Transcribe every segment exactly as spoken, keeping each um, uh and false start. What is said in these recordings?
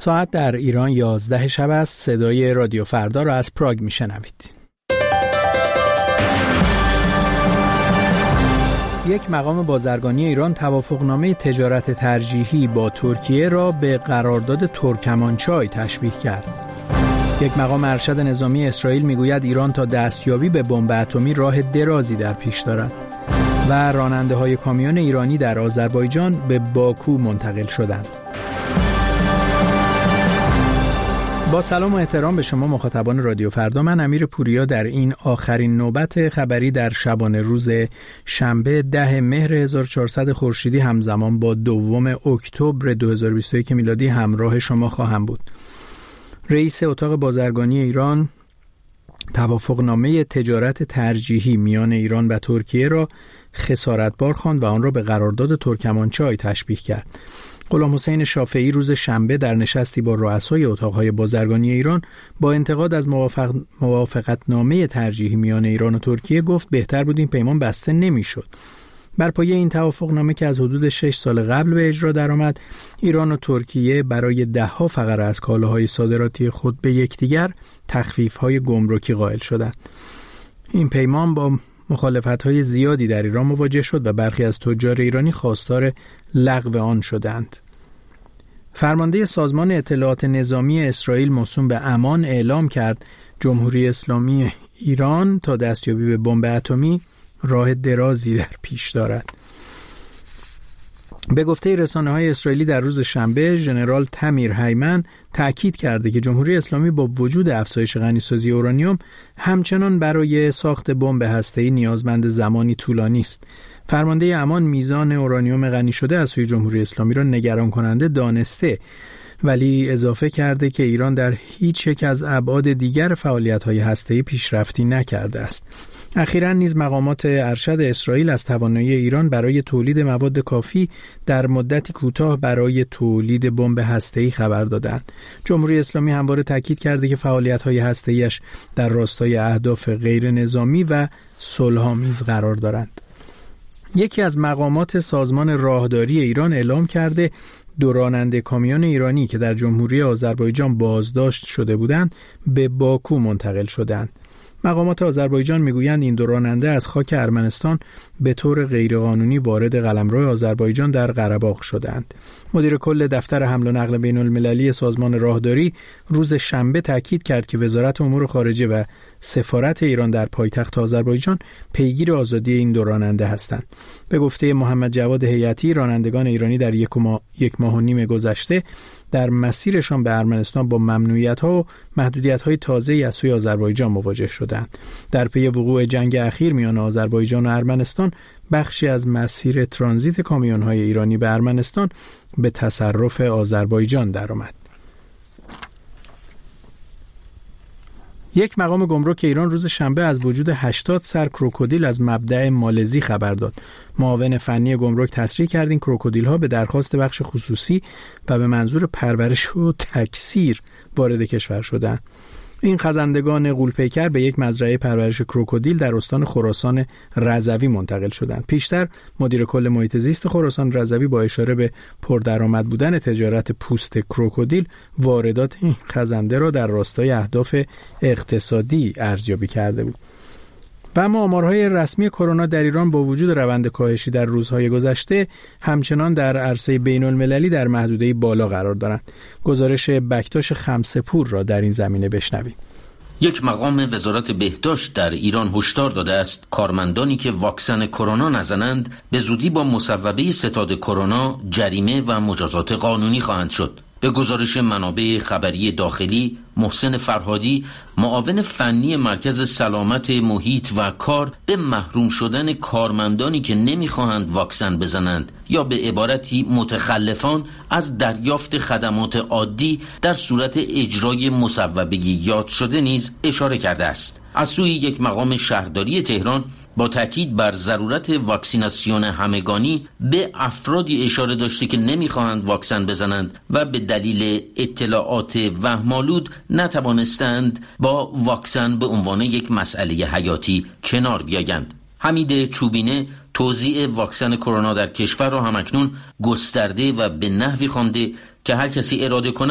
ساعت در ایران یازده شب است. صدای رادیو فردا را از پراگ میشنوید. یک مقام بازرگانی ایران توافقنامه تجارت ترجیحی با ترکیه را به قرارداد ترکمانچای تشبیه کرد. یک مقام ارشد نظامی اسرائیل میگوید ایران تا دستیابی به بمب اتمی راه درازی در پیش دارد و راننده های کامیون ایرانی در آذربایجان به باکو منتقل شدند. با سلام و احترام به شما مخاطبان رادیو فردا، من امیر پوریا در این آخرین نوبت خبری در شبانه روز شنبه ده مهر هزار و چهارصد خورشیدی همزمان با دوم اکتبر دو هزار و بیست و یک میلادی همراه شما خواهم بود. رئیس اتاق بازرگانی ایران توافقنامه تجارت ترجیحی میان ایران و ترکیه را خسارتبار خواند و آن را به قرارداد ترکمانچای تشبیه کرد. غلام حسین شافعی روز شنبه در نشستی با رؤسای اتاقهای بازرگانی ایران با انتقاد از موافق... موافقتنامه ترجیحی میان ایران و ترکیه گفت بهتر بود این پیمان بسته نمیشد. بر پایه این توافقنامه که از حدود شش سال قبل به اجرا درآمد، ایران و ترکیه برای دهها فقره از کالاهای صادراتی خود به یکدیگر تخفیف‌های گمرکی قائل شدند. این پیمان با مخالفت‌های زیادی در ایران مواجه شد و برخی از تجار ایرانی خواستار لغو آن شدند. فرمانده سازمان اطلاعات نظامی اسرائیل موسوم به امان اعلام کرد جمهوری اسلامی ایران تا دستیابی به بمب اتمی راه درازی در پیش دارد. به گفته رسانه‌های اسرائیلی در روز شنبه، ژنرال تامیر هایمن تأکید کرده که جمهوری اسلامی با وجود افزایش غنیسازی اورانیوم همچنان برای ساخت بمب هسته‌ای نیازمند زمانی طولانی است. فرمانده امان میزان اورانیوم غنی شده از سوی جمهوری اسلامی را نگران کننده دانسته، ولی اضافه کرده که ایران در هیچ یک از ابعاد دیگر فعالیت‌های هسته‌ای پیشرفتی نکرده است. اخیراً نیز مقامات ارشد اسرائیل از توانایی ایران برای تولید مواد کافی در مدتی کوتاه برای تولید بمب هسته‌ای خبر دادند. جمهوری اسلامی همواره تاکید کرده که فعالیت‌های هسته‌ایش در راستای اهداف غیر نظامی و صلح‌آمیز قرار دارند. یکی از مقامات سازمان راهداری ایران اعلام کرده دو راننده کامیون ایرانی که در جمهوری آذربایجان بازداشت شده بودند به باکو منتقل شدند. مقامات آذربایجان میگویند این دو راننده از خاک ارمنستان به طور غیرقانونی وارد قلمرو آذربایجان در قره‌باغ شدند. مدیر کل دفتر حمل و نقل بین المللی سازمان راهداری روز شنبه تاکید کرد که وزارت امور خارجه و سفارت ایران در پایتخت آذربایجان پیگیر آزادی این دو راننده هستند. به گفته محمد جواد هیئتی، رانندگان ایرانی در یک ماه, یک ماه و نیم گذشته در مسیرشان به ارمنستان با ممنوعیت‌ها و محدودیت‌های تازه‌ای از سوی آذربایجان مواجه شدند. در پی وقوع جنگ اخیر میان آذربایجان و ارمنستان، بخشی از مسیر ترانزیت کامیون‌های ایرانی به ارمنستان به تصرف آذربایجان درآمد. یک مقام گمرک ایران روز شنبه از وجود هشتاد سر کروکودیل از مبدأ مالزی خبر داد. معاون فنی گمرک تصریح کرد این کروکودیل‌ها به درخواست بخش خصوصی و به منظور پرورش و تکثیر وارد کشور شدند. این خزندگان غول‌پیکر به یک مزرعه پرورش کروکودیل در استان خراسان رضوی منتقل شدند. پیشتر مدیر کل محیط زیست خراسان رضوی با اشاره به پردرآمد بودن تجارت پوست کروکودیل، واردات این خزنده را در راستای اهداف اقتصادی ارزیابی کرده بود. و اما آمارهای رسمی کرونا در ایران با وجود روند کاهشی در روزهای گذشته همچنان در عرصه بین المللی در محدوده بالا قرار دارند. گزارش بکتاش خمسه‌پور را در این زمینه بشنوید. یک مقام وزارت بهداشت در ایران هشدار داده است کارمندانی که واکسن کرونا نزنند به زودی با مصوبه ستاد کرونا جریمه و مجازات قانونی خواهند شد. به گزارش منابع خبری داخلی، محسن فرهادی، معاون فنی مرکز سلامت محیط و کار، به محروم شدن کارمندانی که نمیخواهند واکسن بزنند یا به عبارتی متخلفان از دریافت خدمات عادی در صورت اجرای مصوبه یاد شده نیز اشاره کرده است. از سوی یک مقام شهرداری تهران با تاکید بر ضرورت واکسیناسیون همگانی به افرادی اشاره داشته که نمیخواهند واکسن بزنند و به دلیل اطلاعات وهم‌آلود نتوانستند با واکسن به عنوان یک مسئله حیاتی کنار بیایند. حمید چوبینه توزیع واکسن کرونا در کشور را همکنون گسترده و به نحوی خوانده که هر کسی اراده کند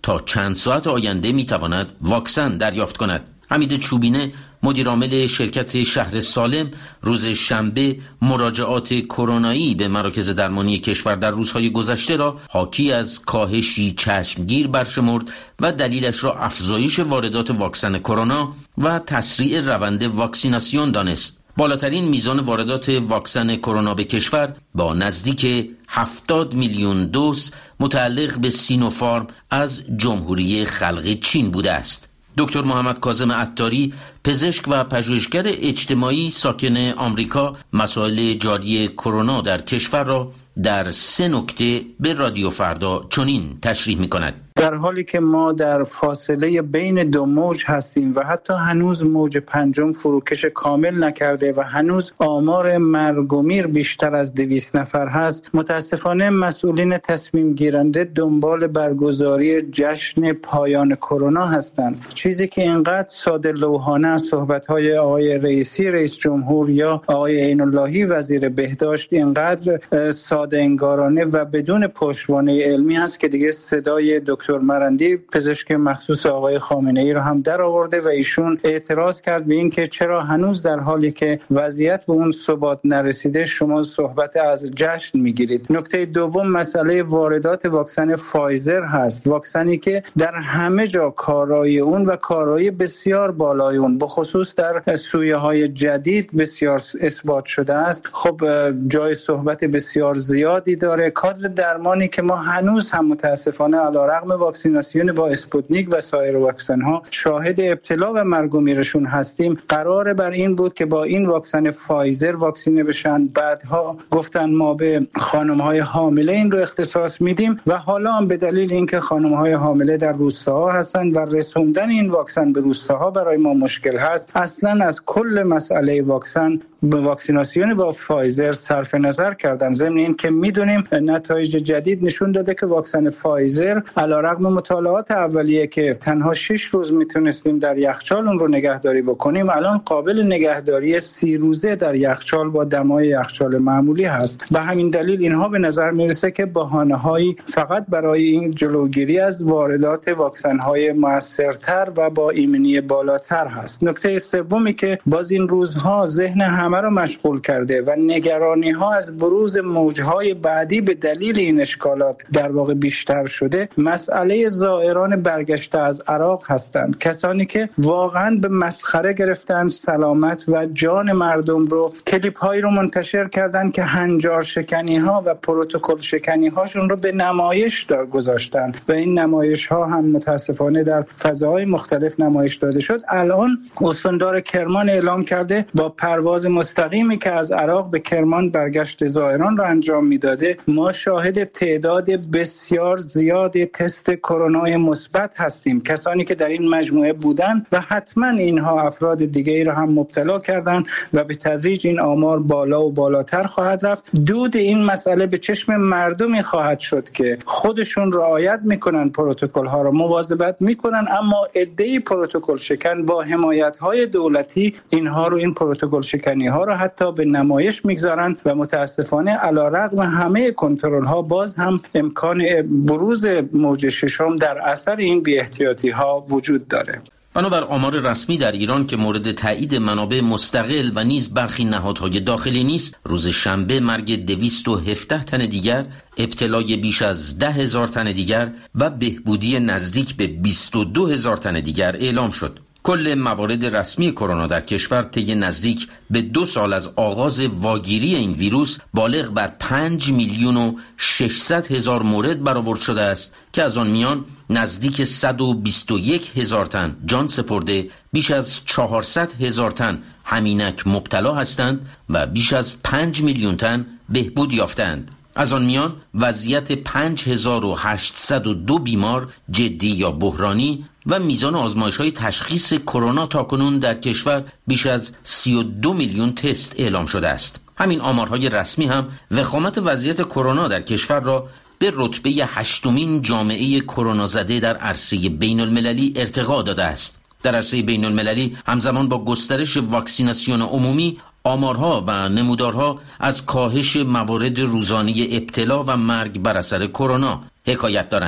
تا چند ساعت آینده میتواند واکسن دریافت کند. حمید چوبینه مدیرعامل شرکت شهر سالم روز شنبه مراجعات کرونایی به مراکز درمانی کشور در روزهای گذشته را حاکی از کاهشی چشمگیر برشمرد و دلیلش را افزایش واردات واکسن کرونا و تسریع روند واکسیناسیون دانست. بالاترین میزان واردات واکسن کرونا به کشور با نزدیک هفتاد میلیون دوز متعلق به سینوفارم از جمهوری خلق چین بوده است. دکتر محمد کاظم عطاری، پزشک و پژوهشگر اجتماعی ساکن آمریکا، مسائل جاری کرونا در کشور را در سه نکته به رادیو فردا چنین تشریح می‌کند. در حالی که ما در فاصله بین دو موج هستیم و حتی هنوز موج پنجم فروکش کامل نکرده و هنوز آمار مرگ و میر بیشتر از دویست نفر هست، متاسفانه مسئولین تصمیم گیرنده دنبال برگزاری جشن پایان کرونا هستند. چیزی که اینقدر ساده لوحانه از صحبت‌های آقای رئیسی رئیس جمهور یا آقای عین اللهی وزیر بهداشت اینقدر ساده انگارانه و بدون پشتوانه علمی هست که دیگه صدای دکتر مرندی پزشک مخصوص آقای خامنه ای رو هم در آورده و ایشون اعتراض کرد به این که چرا هنوز در حالی که وضعیت به اون ثبات نرسیده شما صحبت از جشن میگیرید. نکته دوم مسئله واردات واکسن فایزر هست، واکسنی که در همه جا کارایی اون و کارایی بسیار بالای اون به خصوص در سویه های جدید بسیار اثبات شده است. خب جای صحبت بسیار زیادی داره. کادر درمانی که ما هنوز هم متاسفانه علیرغم واکسیناسیون با اسپوتنیک و سایر واکسن ها شاهد ابتلا و مرگ و میرشون هستیم، قرار بر این بود که با این واکسن فایزر واکسینه بشن. بعدها گفتن ما به خانم های حامله این رو اختصاص میدیم و حالا هم به دلیل اینکه خانم های حامله در روستاها هستن و رسوندن این واکسن به روستاها برای ما مشکل هست، اصلا از کل مسئله واکسن به واکسیناسیون با فایزر صرف نظر کردن. ضمن این که میدونیم نتایج جدید نشون داده که واکسن فایزر علیرغم مطالعات اولیه که تنها شش روز میتونستیم در یخچال اون رو نگهداری بکنیم، الان قابل نگهداری سی روزه در یخچال با دمای یخچال معمولی هست. به همین دلیل اینها به نظر میرسه که بهانه‌هایی فقط برای این جلوگیری از واردات واکسن‌های موثرتر و با ایمنی بالاتر هست. نکته سومی که باز این روزها ذهن همه رو مشغول کرده و نگرانی ها از بروز موجهای بعدی به دلیل این اشکالات در واقع بیشتر شده، مسئله زائران برگشته از عراق هستند. کسانی که واقعا به مسخره گرفتن سلامت و جان مردم رو، کلیپ هایی رو منتشر کردن که هنجار شکنی ها و پروتکل شکنی هاشون رو به نمایش دار گذاشتن و این نمایش ها هم متاسفانه در فضاهای مختلف نمایش داده شد. الان استاندار کرمان اعلام کرده با پرواز مستقیمی که از عراق به کرمان برگشت زائران را انجام میداده، ما شاهد تعداد بسیار زیاد تست کرونا مثبت هستیم. کسانی که در این مجموعه بودن و حتما اینها افراد دیگری را هم مبتلا کردن و به تدریج این آمار بالا و بالاتر خواهد رفت. دود این مسئله به چشم مردمی خواهد شد که خودشون رعایت میکنن، پروتکل ها را مواظبت میکنن، اما عده‌ای پروتکل شکن با حمایت های دولتی اینها رو این پروتکل شکنی ها را حتی به نمایش میگذارن و متاسفانه علیرغم همه کنترل ها باز هم امکان بروز موج ششم در اثر این بی احتیاطی ها وجود داره. بنابر آمار رسمی در ایران که مورد تایید منابع مستقل و نیز برخی نهادهای داخلی نیست، روز شنبه مرگ دویست و هفده تن دیگر، ابتلای بیش از ده هزار تن دیگر و بهبودی نزدیک به بیست و دو هزار تن دیگر اعلام شد. کل موارد رسمی کرونا در کشور طی نزدیک به دو سال از آغاز واگیری این ویروس بالغ بر پنج میلیون و ششصد هزار مورد برآورد شده است که از آن میان نزدیک صد و بیست و یک هزار تن جان سپرده، بیش از چهارصد هزار تن همینک مبتلا هستند و بیش از پنج میلیون تن بهبود یافتند. از آن میان وضعیت پنج هزار و هشتصد و دو بیمار جدی یا بحرانی و میزان آزمایش‌های تشخیص کرونا تاکنون در کشور بیش از سی و دو میلیون تست اعلام شده است. همین آمارهای رسمی هم وخامت وضعیت کرونا در کشور را به رتبه هشتمین جامعه کرونا زده در عرصه بین المللی ارتقا داده است. در عرصه بین المللی همزمان با گسترش واکسیناسیون عمومی، آمارها و نمودارها از کاهش موارد روزانه ابتلا و مرگ بر اثر کرونا حکایت دارند.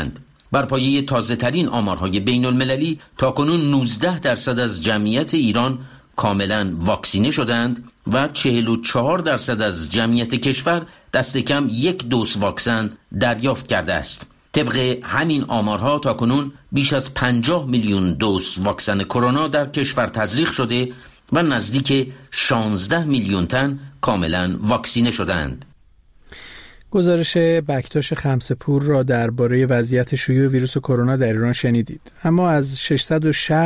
بر پایه تازه ترین آمارهای بین المللی تاکنون نوزده درصد از جمعیت ایران کاملا واکسینه شدند و چهل و چهار درصد از جمعیت کشور دست کم یک دوز واکسن دریافت کرده است. طبق همین آمارها تاکنون بیش از پنجاه میلیون دوز واکسن کرونا در کشور تزریق شده و نزدیک شانزده میلیون تن کاملا واکسینه شدند. گزارش بکتاش خمسه‌پور را درباره وضعیت شیوع ویروس کرونا در ایران شنیدید. اما از ششصد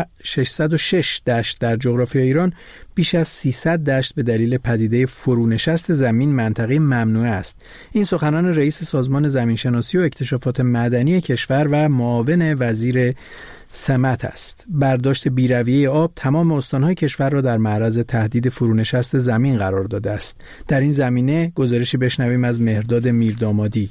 و شش دشت در جغرافیای ایران بیش از سیصد دشت به دلیل پدیده فرونشست زمین منطقه ممنوعه است. این سخنان رئیس سازمان زمینشناسی و اکتشافات معدنی کشور و معاون وزیر سمت است. برداشت بیرویه آب تمام استانهای کشور را در معرض تهدید فرونشست زمین قرار داده است. در این زمینه گزارشی بشنویم از مهرداد میردامادی.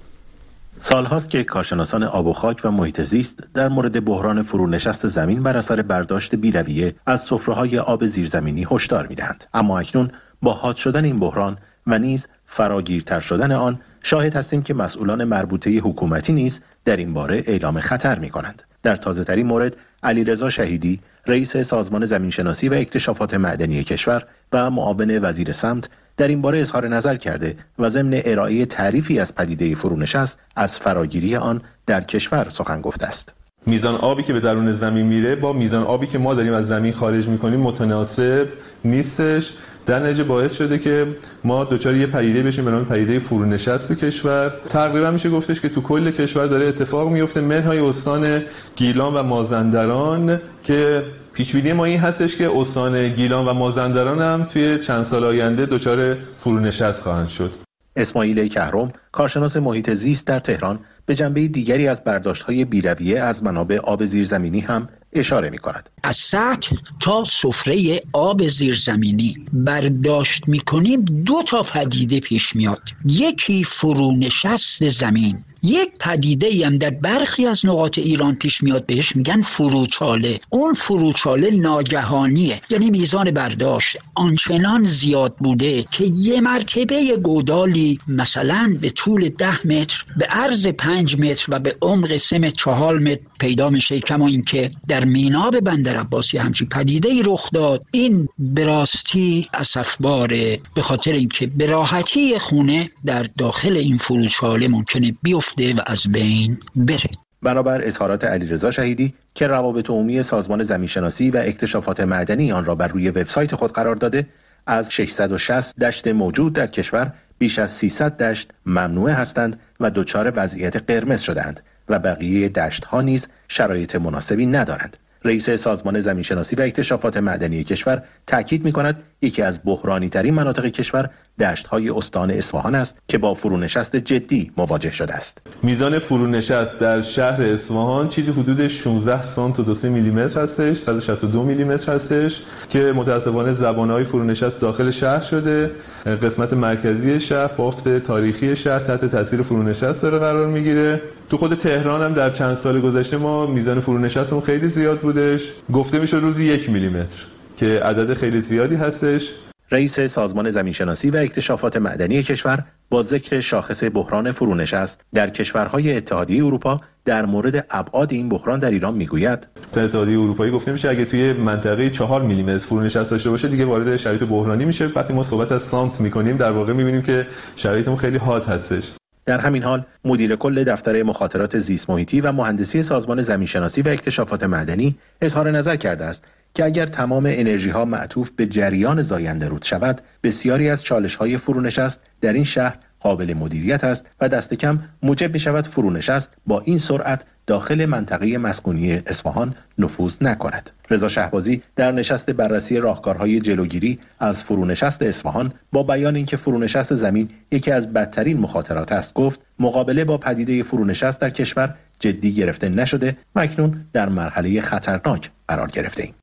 سالهاست که کارشناسان آب و خاک و محیط زیست در مورد بحران فرونشست زمین بر اثر برداشت بیرویه از سفره‌های آب زیرزمینی هشدار می‌دهند. اما اکنون با حاد شدن این بحران و نیز فراگیرتر شدن آن، شاهد هستیم که مسئولان مربوطه حکومتی نیز در این باره اعلام خطر می‌کنند. در تازه‌ترین مورد علیرضا شهیدی، رئیس سازمان زمینشناسی و اکتشافات معدنی کشور و معاون وزیر سمت، در این باره اظهار نظر کرده و ضمن ارائه تعریفی از پدیده فرونشست از فراگیری آن در کشور سخن گفته است. میزان آبی که به درون زمین میره با میزان آبی که ما داریم از زمین خارج میکنیم متناسب نیستش. در نتیجه باعث شده که ما دچار یه پدیده بشیم به نام پدیده فرونشست تو کشور. تقریبا میشه گفتش که تو کل کشور داره اتفاق میفته، منهای استان گیلان و مازندران که پیش‌بینی ما این هستش که استان گیلان و مازندران هم توی چند سال آینده دچار فرونشست خواهند شد. اسماعیل کهرم، کارشناس محیط زیست در تهران، به جنبه دیگری از برداشت‌های بیرویه از منابع آب زیرزمینی هم اشاره می‌کند. از سطح تا سفره آب زیرزمینی برداشت می‌کنیم، دو تا پدیده پیش میاد. یکی فرونشست زمین، یک پدیده هم در برخی از نقاط ایران پیش میاد، بهش میگن فروچاله. اون فروچاله ناگهانیه، یعنی میزان برداشت آنچنان زیاد بوده که یه مرتبه گودالی مثلا به طول ده متر، به عرض پنج متر و به عمق سه متر چهار متر پیدا میشه. کما اینکه در میناب بندر عباسی همچین پدیده‌ای رخ داد. این به راستی اسفباره، به خاطر اینکه به راحتی خونه در داخل این فروچاله ممکنه بیفته و از بین بره. بنابر اظهارات علیرضا شهیدی که روابط عمومی سازمان زمینشناسی و اکتشافات معدنی آن را بر روی وبسایت خود قرار داده، از ششصد و شصت دشت موجود در کشور بیش از سیصد دشت ممنوعه هستند و دچار وضعیت قرمز شدند و بقیه دشت‌ها نیز شرایط مناسبی ندارند. رئیس سازمان زمینشناسی و اکتشافات معدنی کشور تاکید می‌کند یکی از بحرانی ترین مناطق کشور دشت‌های استان اصفهان است که با فرونشست جدی مواجه شده است. میزان فرونشست در شهر اصفهان چیزی حدود شانزده سانتی و دو میلیمتر هستش، صد و شصت و دو میلیمتر هستش که متأسفانه زبانه‌های فرونشست داخل شهر شده. قسمت مرکزی شهر، بافت تاریخی شهر تحت تاثیر فرونشست داره قرار میگیره. تو خود تهران هم در چند سال گذشته ما میزان فرونشستمون خیلی زیاد بودش، گفته میشه روزی یک میلیمتر که عدد خیلی زیادی هستش. رئیس سازمان زمینشناسی و اکتشافات معدنی کشور با ذکر شاخص بحران فرونشست در کشورهای اتحادیه اروپا در مورد ابعاد این بحران در ایران میگوید: اتحادیه اروپایی گفته میشه اگه توی منطقه چهار میلیمتر فرونشست داشته باشه دیگه وارد شرایط بحرانی میشه. وقتی ما صحبت از سانت میکنیم در واقع میبینیم که شرایطمون خیلی حاد هستش. در همین حال مدیر کل دفتر مخاطرات زیست محیطی و مهندسی سازمان زمینشناسی و اکتشافات معدنی اظهار نظر کرده است که اگر تمام انرژی ها معطوف به جریان زاینده رود شود، بسیاری از چالش های فرونشست در این شهر قابل مدیریت است و دست کم موجب می شود فرونشست با این سرعت داخل منطقه مسکونی اصفهان نفوذ نکند. رضا شهبازی در نشست بررسی راهکارهای جلوگیری از فرونشست اصفهان با بیان اینکه فرونشست زمین یکی از بدترین مخاطرات است گفت مقابله با پدیده فرونشست در کشور جدی گرفته نشده و اکنون در مرحله خطرناک قرار گرفته ایم.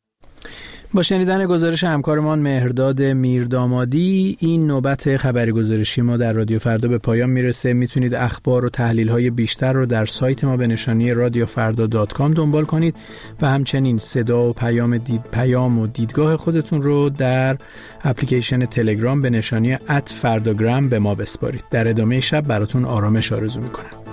با شنیدن گزارش همکارمان مهرداد میردامادی این نوبت خبری گزارشی ما در رادیو فردا به پایان میرسه. میتونید اخبار و تحلیل‌های بیشتر رو در سایت ما به نشانی رادیو فردا دات کام دنبال کنید و همچنین صدا و پیام دید پیام و دیدگاه خودتون رو در اپلیکیشن تلگرام به نشانی ات فرداگرام به ما بسپارید. در ادامه شب براتون آرامش آرزو میکنم.